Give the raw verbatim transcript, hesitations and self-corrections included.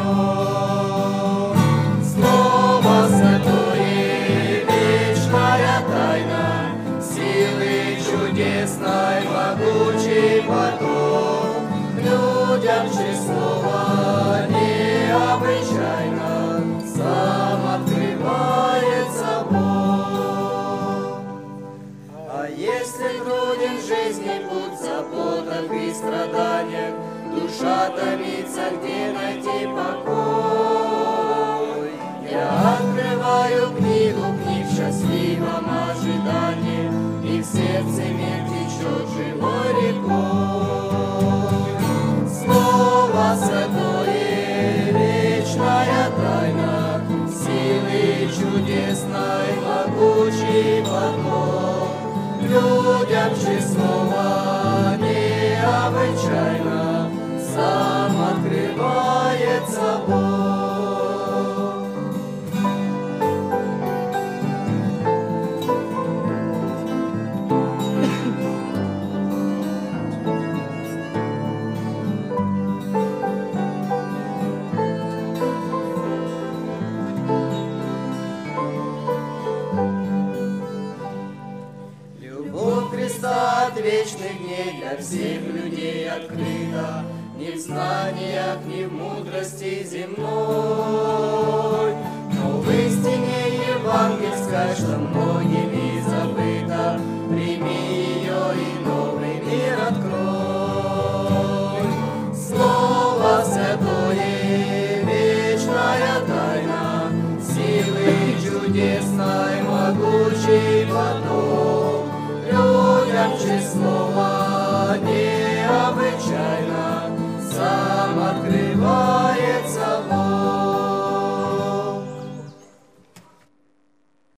Слово святое, вечная тайна, силы чудесной, могучий поток. Людям через слово необычайно сам открывается Бог. А если труден в жизни путь, в заботах и страданиях, душа томится, где найти покой? Я открываю книгу книг в счастливом ожидании, и в сердце мир течет живой рекой. Слово святое, вечная тайна, силы чудесной, могучий поток. Людям через слово необычайно сам открывается Бог. Любовь Христа от вечных дней для всех людей открыта, ни в знаниях, ни в мудрости земной, но в истине евангельской, что многими забыта. Прими ее и новый мир открой. Слово святое, вечная тайна, силы чудесной, могучий поток. Людям через слово необычайно